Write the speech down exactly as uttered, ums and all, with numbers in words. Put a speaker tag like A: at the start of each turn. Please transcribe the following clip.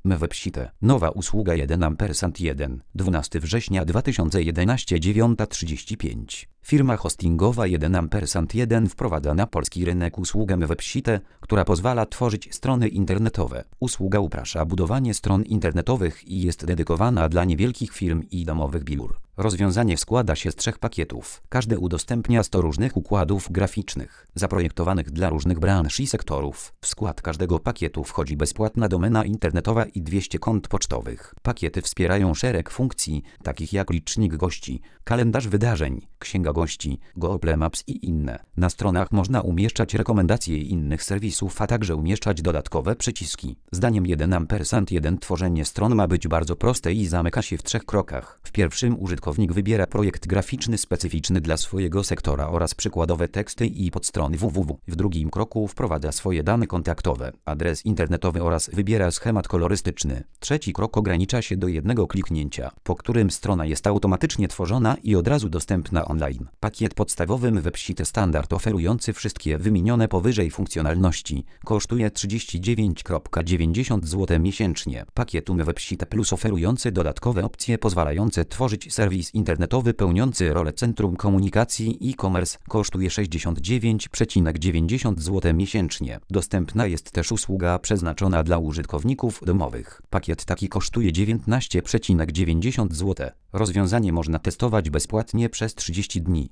A: Website. Nowa usługa jeden ampersand jeden. dwunastego września dwa tysiące jedenastego, dziewiąta trzydzieści pięć. Firma hostingowa jeden ampersand jeden wprowadza na polski rynek usługę Website, która pozwala tworzyć strony internetowe. Usługa upraszcza budowanie stron internetowych i jest dedykowana dla niewielkich firm i domowych biur. Rozwiązanie składa się z trzech pakietów. Każdy udostępnia sto różnych układów graficznych, zaprojektowanych dla różnych branż i sektorów. W skład każdego pakietu wchodzi bezpłatna domena internetowa i dwieście kont pocztowych. Pakiety wspierają szereg funkcji, takich jak licznik gości, kalendarz wydarzeń, księga gości, Google Maps i inne. Na stronach można umieszczać rekomendacje innych serwisów, a także umieszczać dodatkowe przyciski. Zdaniem jeden ampersand jeden tworzenie stron ma być bardzo proste i zamyka się w trzech krokach. W pierwszym użytkownik wybiera projekt graficzny specyficzny dla swojego sektora oraz przykładowe teksty i podstrony www. W drugim kroku wprowadza swoje dane kontaktowe, adres internetowy oraz wybiera schemat kolorystyczny. Trzeci krok ogranicza się do jednego kliknięcia, po którym strona jest automatycznie tworzona i od razu dostępna online. Pakiet podstawowy Website Standard oferujący wszystkie wymienione powyżej funkcjonalności kosztuje trzydzieści dziewięć dziewięćdziesiąt złotych miesięcznie. Pakiet Website Plus oferujący dodatkowe opcje pozwalające tworzyć serwis internetowy pełniący rolę centrum komunikacji e-commerce kosztuje sześćdziesiąt dziewięć dziewięćdziesiąt złotych miesięcznie. Dostępna jest też usługa przeznaczona dla użytkowników domowych. Pakiet taki kosztuje dziewiętnaście dziewięćdziesiąt złotych. Rozwiązanie można testować bezpłatnie przez trzydzieści dni.